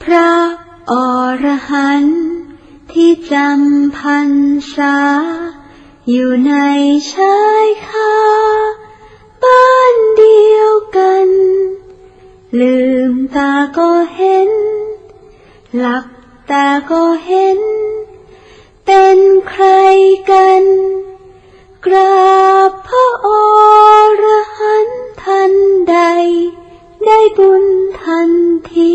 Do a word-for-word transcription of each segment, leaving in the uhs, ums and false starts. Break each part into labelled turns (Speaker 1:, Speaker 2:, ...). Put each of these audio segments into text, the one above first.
Speaker 1: ระอรหันต์ที่จำพรรษาอยู่ในชายคาบ้านเดียวกันลืมตาก็เห็นหลับตาก็เห็นเป็นใครกันกราบพระอรหันต์ทันใดได้บุญทันที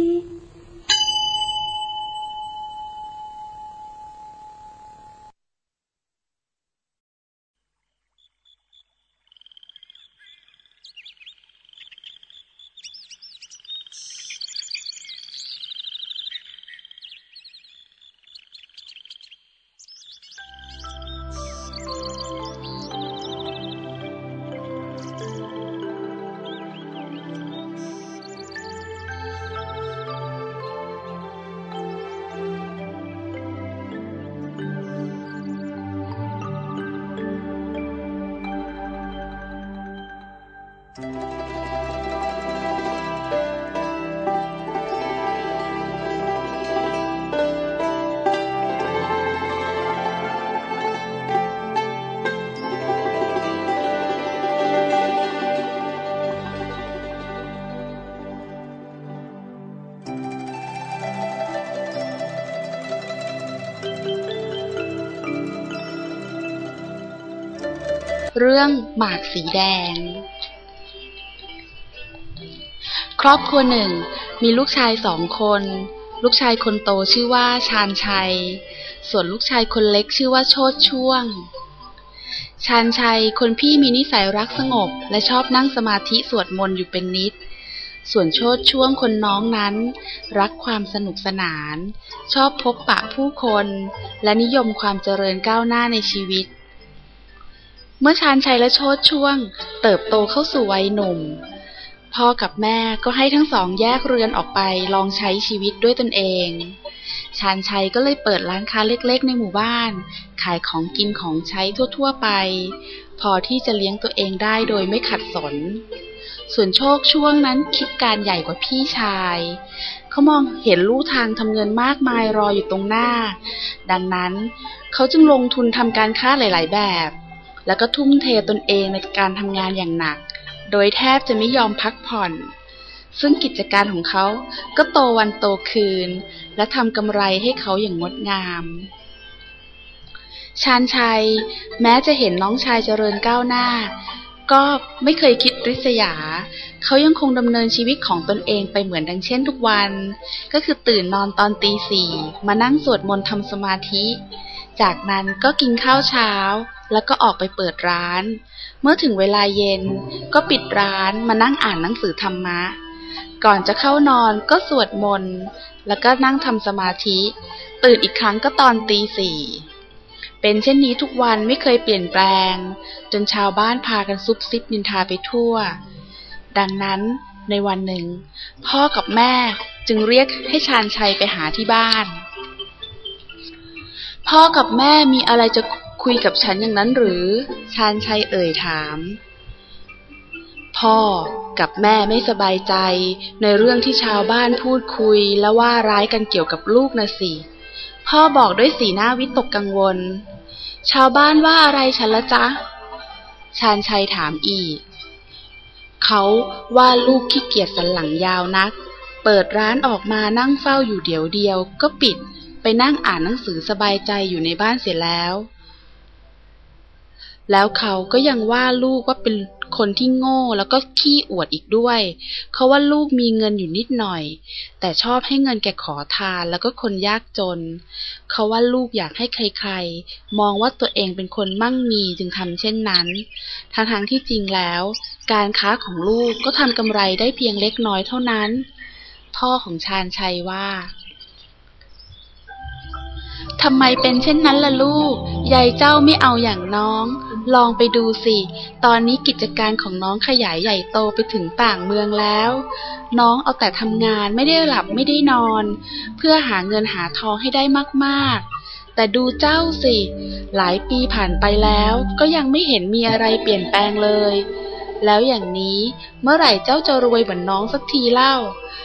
Speaker 2: เรื่องหมากสีแดงครอบครัวหนึ่งมีลูกชายสองคนลูกชายคนโตชื่อว่าชาญชัยส่วนลูกชายคนเล็กชื่อว่าโชติช่วงชาญชัยคนพี่มีนิสัยรักสงบและชอบนั่งสมาธิสวดมนต์อยู่เป็นนิดส่วนโชติช่วงคนน้องนั้นรักความสนุกสนานชอบพบปะผู้คนและนิยมความเจริญก้าวหน้าในชีวิตเมื่อชาญชัยและโชติช่วงเติบโตเข้าสู่วัยหนุ่มพ่อกับแม่ก็ให้ทั้งสองแยกเรือนออกไปลองใช้ชีวิตด้วยตนเองชาญชัยก็เลยเปิดร้านค้าเล็กๆในหมู่บ้านขายของกินของใช้ทั่วๆไปพอที่จะเลี้ยงตัวเองได้โดยไม่ขัดสนส่วนโชคช่วงนั้นคิดการใหญ่กว่าพี่ชายเขามองเห็นลู่ทางทำเงินมากมายรออยู่ตรงหน้าดังนั้นเขาจึงลงทุนทำการค้าหลายๆแบบแล้วก็ทุ่มเทตนเองในการทำงานอย่างหนักโดยแทบจะไม่ยอมพักผ่อนซึ่งกิจการของเขาก็โตวันโตคืนและทำกำไรให้เขาอย่างงดงามชาญชัยแม้จะเห็นน้องชายเจริญก้าวหน้าก็ไม่เคยคิดริษยาเขายังคงดำเนินชีวิตของตนเองไปเหมือนดังเช่นทุกวันก็คือตื่นนอนตอนตีสี่มานั่งสวดมนต์ทำสมาธิจากนั้นก็กินข้าวเช้าแล้วก็ออกไปเปิดร้านเมื่อถึงเวลาเย็นก็ปิดร้านมานั่งอ่านหนังสือธรรมะก่อนจะเข้านอนก็สวดมนต์แล้วก็นั่งทำสมาธิตื่นอีกครั้งก็ตอนตีสี่เป็นเช่นนี้ทุกวันไม่เคยเปลี่ยนแปลงจนชาวบ้านพากันซุบซิบนินทาไปทั่วดังนั้นในวันหนึ่งพ่อกับแม่จึงเรียกให้ชาญชัยไปหาที่บ้านพ่อกับแม่มีอะไรจะคุยกับฉันอย่างนั้นหรือชาญชัยเอ่ยถามพ่อกับแม่ไม่สบายใจในเรื่องที่ชาวบ้านพูดคุยและว่าร้ายกันเกี่ยวกับลูกนะสิพ่อบอกด้วยสีหน้าวิตกกังวลชาวบ้านว่าอะไรฉันละจ๊ะชาญชัยถามอีกเขาว่าลูกขี้เกียจสันหลังยาวนักเปิดร้านออกมานั่งเฝ้าอยู่เดี๋ยวเดียวก็ปิดไปนั่งอ่านหนังสือสบายใจอยู่ในบ้านเสียแล้วแล้วเขาก็ยังว่าลูกว่าเป็นคนที่โง่แล้วก็ขี้อวดอีกด้วยเขาว่าลูกมีเงินอยู่นิดหน่อยแต่ชอบให้เงินแก่ขอทานแล้วก็คนยากจนเขาว่าลูกอยากให้ใครๆมองว่าตัวเองเป็นคนมั่งมีจึงทำเช่นนั้นทั้งๆที่จริงแล้วการค้าของลูกก็ทำกำไรได้เพียงเล็กน้อยเท่านั้นพ่อของชาญชัยว่าทำไมเป็นเช่นนั้นล่ะลูกยายเจ้าไม่เอาอย่างน้องลองไปดูสิตอนนี้กิจการของน้องขยายใหญ่โตไปถึงต่างเมืองแล้วน้องเอาแต่ทำงานไม่ได้หลับไม่ได้นอนเพื่อหาเงินหาทองให้ได้มากๆแต่ดูเจ้าสิหลายปีผ่านไปแล้วก็ยังไม่เห็นมีอะไรเปลี่ยนแปลงเลยแล้วอย่างนี้เมื่อไหร่เจ้าจะรวยเหมือนน้องสักทีเล่า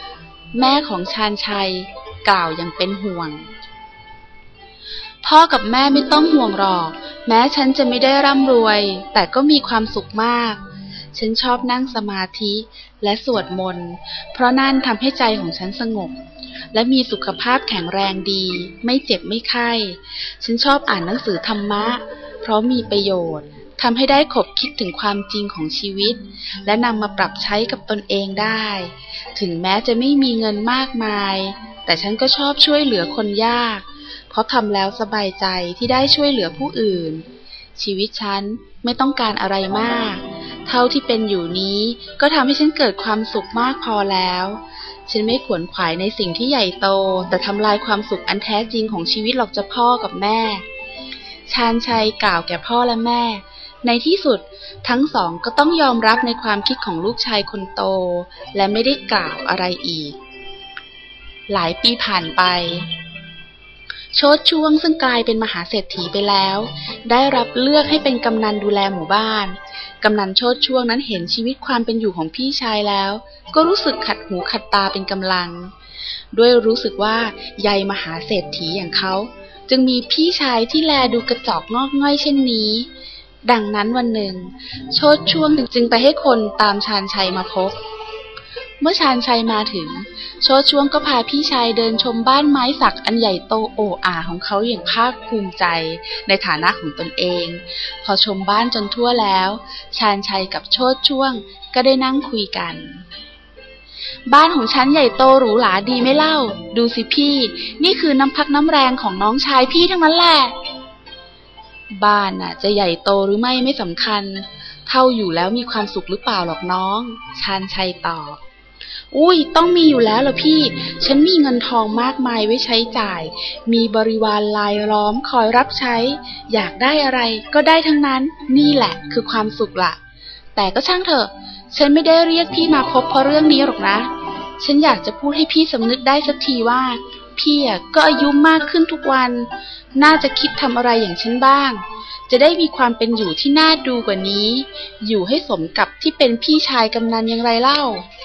Speaker 2: แม่ของชาญชัยกล่าวอย่างเป็นห่วงพ่อกับแม่ไม่ต้องห่วงหรอกแม้ฉันจะไม่ได้ร่ำรวยแต่ก็มีความสุขมากฉันชอบนั่งสมาธิและสวดมนต์เพราะนั่นทำให้ใจของฉันสงบและมีสุขภาพแข็งแรงดีไม่เจ็บไม่ไข้ฉันชอบอ่านหนังสือธรรมะเพราะมีประโยชน์ทำให้ได้ขบคิดถึงความจริงของชีวิตและนำมาปรับใช้กับตนเองได้ถึงแม้จะไม่มีเงินมากมายแต่ฉันก็ชอบช่วยเหลือคนยากเพราะทำแล้วสบายใจที่ได้ช่วยเหลือผู้อื่นชีวิตฉันไม่ต้องการอะไรมากเท่าที่เป็นอยู่นี้ก็ทำให้ฉันเกิดความสุขมากพอแล้วฉันไม่ขวนขวายในสิ่งที่ใหญ่โตแต่ทำลายความสุขอันแท้จริงของชีวิตหรอกจ้ะพ่อกับแม่ชาญชัยกล่าวแก่พ่อและแม่ในที่สุดทั้งสองก็ต้องยอมรับในความคิดของลูกชายคนโตและไม่ได้กล่าวอะไรอีกหลายปีผ่านไปโชติช่วงซึ่งกลายเป็นมหาเศรษฐีไปแล้วได้รับเลือกให้เป็นกำนันดูแลหมู่บ้านกำนันโชติช่วงนั้นเห็นชีวิตความเป็นอยู่ของพี่ชายแล้วก็รู้สึกขัดหูขัดตาเป็นกำลังด้วยรู้สึกว่าใยมหาเศรษฐีอย่างเขาจึงมีพี่ชายที่แลดูกระจอกงอกง่อยเช่นนี้ดังนั้นวันหนึ่งโชติช่วงจึงไปให้คนตามชาญชัยมาพบเมื่อชาญชัยมาถึงโชติช่วงก็พาพี่ชายเดินชมบ้านไม้สักอันใหญ่โตโอ้อาของเขาอย่างภาคภูมิใจในฐานะของตนเองพอชมบ้านจนทั่วแล้วชาญชัยกับโชติช่วงก็ได้นั่งคุยกันบ้านของฉันใหญ่โตหรูหราดีไม่เล่าดูสิพี่นี่คือน้ำพักน้ำแรงของน้องชายพี่ทั้งนั้นแหละบ้านน่ะจะใหญ่โตหรือไม่ไม่สำคัญเท่าอยู่แล้วมีความสุขหรือเปล่าหรอกน้องชาญชัยตอบอุ้ยต้องมีอยู่แล้วล่ะพี่ฉันมีเงินทองมากมายไว้ใช้จ่ายมีบริวารรายล้อมคอยรับใช้อยากได้อะไรก็ได้ทั้งนั้นนี่แหละคือความสุขล่ะแต่ก็ช่างเถอะฉันไม่ได้เรียกพี่มาพบเพราะเรื่องนี้หรอกนะฉันอยากจะพูดให้พี่สำนึกได้สักทีว่าพี่ก็อายุมากขึ้นทุกวันน่าจะคิดทำอะไรอย่างฉันบ้างจะได้มีความเป็นอยู่ที่น่าดูกว่านี้อยู่ให้สมกับที่เป็นพี่ชายกำนันอย่างไรเล่า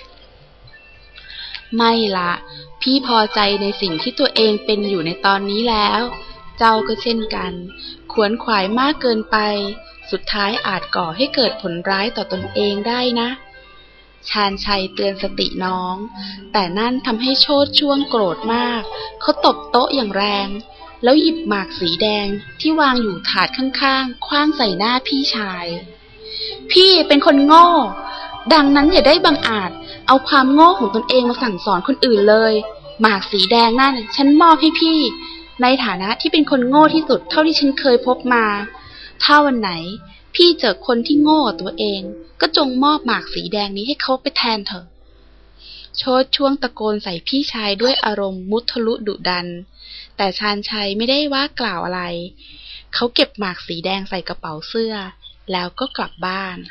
Speaker 2: ไม่ละพี่พอใจในสิ่งที่ตัวเองเป็นอยู่ในตอนนี้แล้วเจ้าก็เช่นกันขวนขวายมากเกินไปสุดท้ายอาจก่อให้เกิดผลร้ายต่อตนเองได้นะชาญชัยเตือนสติน้องแต่นั่นทำให้โชติช่วงโกรธมากเขาตบโต๊ะอย่างแรงแล้วหยิบหมากสีแดงที่วางอยู่ถาดข้างๆคว้างใส่หน้าพี่ชายพี่เป็นคนโง่ดังนั้นอย่าได้บังอาจเอาความโง่ของตนเองมาสั่งสอนคนอื่นเลยหมากสีแดงนั่นฉันมอบให้พี่ในฐานะที่เป็นคนโง่ที่สุดเท่าที่ฉันเคยพบมาถ้าวันไหนพี่เจอคนที่โง่ตัวเองก็จงมอบหมากสีแดงนี้ให้เขาไปแทนเถอะโชติช่วงตะโกนใส่พี่ชายด้วยอารมณ์มุทะลุดุดันแต่ชาญชัยไม่ได้ว่ากล่าวอะไรเขาเก็บหมากสีแดงใส่กระเป๋าเสื้อแล้วก็กลับบ้าน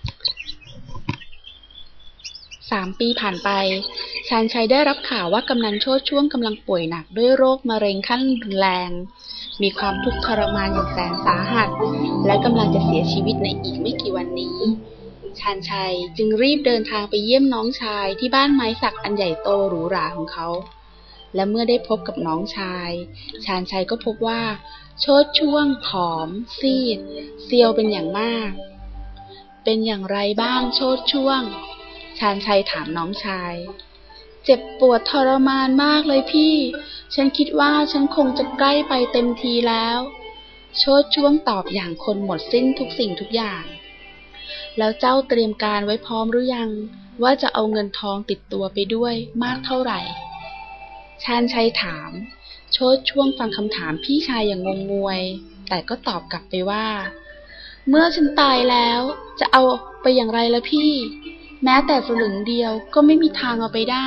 Speaker 2: สามปีผ่านไปชาญชัยได้รับข่าวว่ากำนันโชติช่วงกำลังป่วยหนักด้วยโรคมะเร็งขั้นรุนแรงมีความทุกข์ทรมานอย่างแสนสาหัสและกำลังจะเสียชีวิตในอีกไม่กี่วันนี้ชาญชัยจึงรีบเดินทางไปเยี่ยมน้องชายที่บ้านไม้สักอันใหญ่โตหรูหราของเขาและเมื่อได้พบกับน้องชายชาญชัยก็พบว่าโชติช่วงผอมซีดเซียวเป็นอย่างมากเป็นอย่างไรบ้างโชติช่วงชาญชัยถามน้องชายเจ็บปวดทรมานมากเลยพี่ฉันคิดว่าฉันคงจะใกล้ไปเต็มทีแล้วโชติช่วงตอบอย่างคนหมดสิ้นทุกสิ่งทุกอย่างแล้วเจ้าเตรียมการไว้พร้อมหรือยังว่าจะเอาเงินทองติดตัวไปด้วยมากเท่าไหร่ชาญชัยถามโชติช่วงฟังคำถามพี่ชายอย่างงงงวยแต่ก็ตอบกลับไปว่าเมื่อฉันตายแล้วจะเอาไปอย่างไรล่ะพี่แม้แต่สลึงเดียวก็ไม่มีทางเอาไปได้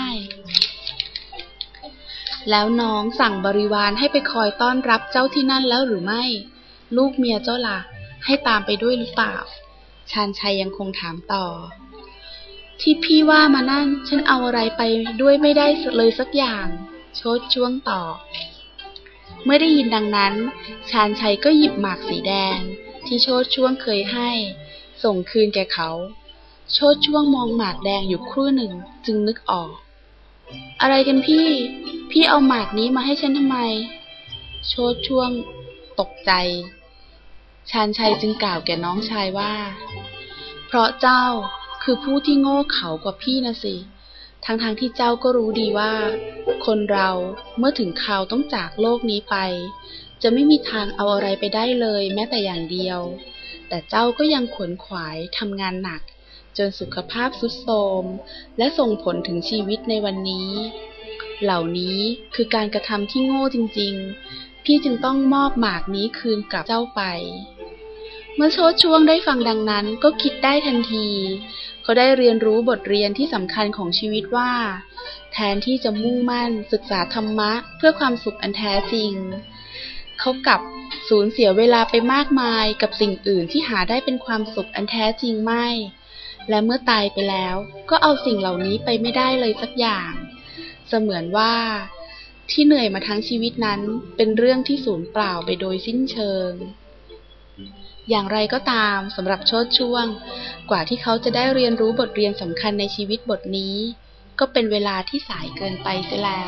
Speaker 2: แล้วน้องสั่งบริวารให้ไปคอยต้อนรับเจ้าที่นั่นแล้วหรือไม่ลูกเมียเจ้าล่ะให้ตามไปด้วยหรือเปล่าชาญชัยยังคงถามต่อที่พี่ว่ามานั่นฉันเอาอะไรไปด้วยไม่ได้เลยสักอย่างโชติช่วงตอบเมื่อได้ยินดังนั้นชาญชัยก็หยิบหมากสีแดงที่โชติช่วงเคยให้ส่งคืนแก่เขาโชติช่วงมองหมากแดงอยู่ครู่หนึ่งจึงนึกออกอะไรกันพี่พี่เอาหมากนี้มาให้ฉันทำไมโชติช่วงตกใจชาญชัยจึงกล่าวแก่น้องชายว่าเพราะเจ้าคือผู้ที่โง่เขลากว่าพี่นะสิทั้งๆ ท, ที่เจ้าก็รู้ดีว่าคนเราเมื่อถึงคราวต้องจากโลกนี้ไปจะไม่มีทางเอาอะไรไปได้เลยแม้แต่อย่างเดียวแต่เจ้าก็ยังขวนขวายทำงานหนักจนสุขภาพทรุดโทรมและส่งผลถึงชีวิตในวันนี้เหล่านี้คือการกระทำที่โง่จริงๆพี่จึงต้องมอบหมากนี้คืนกลับเจ้าไปเมื่อโชติช่วงได้ฟังดังนั้นก็คิดได้ทันทีเขาได้เรียนรู้บทเรียนที่สำคัญของชีวิตว่าแทนที่จะมุ่งมั่นศึกษาธรรมะเพื่อความสุขอันแท้จริงเขากลับสูญเสียเวลาไปมากมายกับสิ่งอื่นที่หาได้เป็นความสุขอันแท้จริงไม่และเมื่อตายไปแล้วก็เอาสิ่งเหล่านี้ไปไม่ได้เลยสักอย่างเสมือนว่าที่เหนื่อยมาทั้งชีวิตนั้นเป็นเรื่องที่สูญเปล่าไปโดยสิ้นเชิงอย่างไรก็ตามสำหรับโชติช่วงกว่าที่เขาจะได้เรียนรู้บทเรียนสำคัญในชีวิตบทนี้ก็เป็นเวลาที่สายเกินไปเสียแล้ว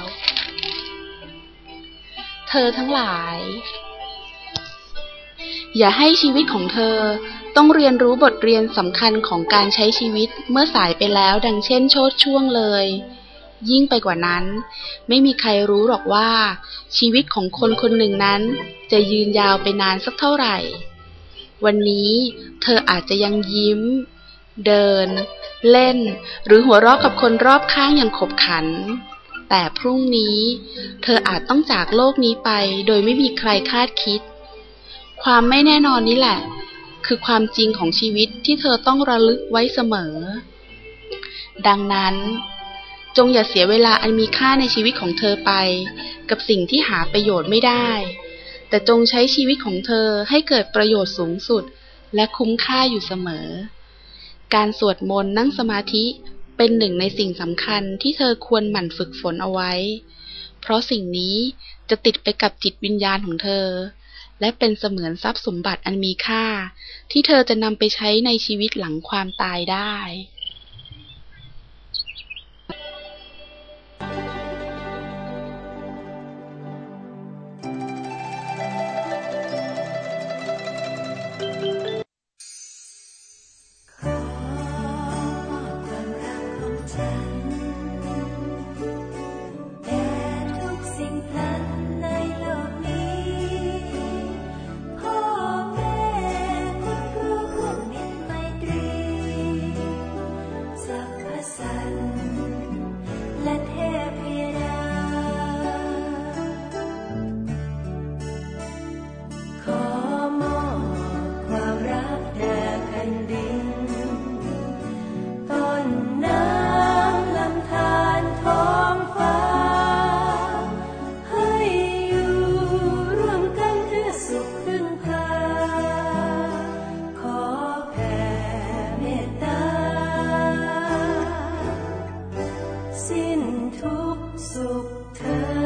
Speaker 2: เธอทั้งหลายอย่าให้ชีวิตของเธอต้องเรียนรู้บทเรียนสำคัญของการใช้ชีวิตเมื่อสายไปแล้วดังเช่นโชติช่วงเลยยิ่งไปกว่านั้นไม่มีใครรู้หรอกว่าชีวิตของคนคนหนึ่งนั้นจะยืนยาวไปนานสักเท่าไหร่วันนี้เธออาจจะยังยิ้มเดินเล่นหรือหัวเราะกับคนรอบข้างอย่างขบขันแต่พรุ่งนี้เธออาจต้องจากโลกนี้ไปโดยไม่มีใครคาดคิดความไม่แน่นอนนี้แหละคือความจริงของชีวิตที่เธอต้องระลึกไว้เสมอดังนั้นจงอย่าเสียเวลาอันมีค่าในชีวิตของเธอไปกับสิ่งที่หาประโยชน์ไม่ได้แต่จงใช้ชีวิตของเธอให้เกิดประโยชน์สูงสุดและคุ้มค่าอยู่เสมอการสวดมนต์นั่งสมาธิเป็นหนึ่งในสิ่งสำคัญที่เธอควรหมั่นฝึกฝนเอาไว้เพราะสิ่งนี้จะติดไปกับจิตวิญญาณของเธอและเป็นเสมือนทรัพย์สมบัติอันมีค่าที่เธอจะนำไปใช้ในชีวิตหลังความตายได้
Speaker 3: สิ้นทุกข์สุขเธอ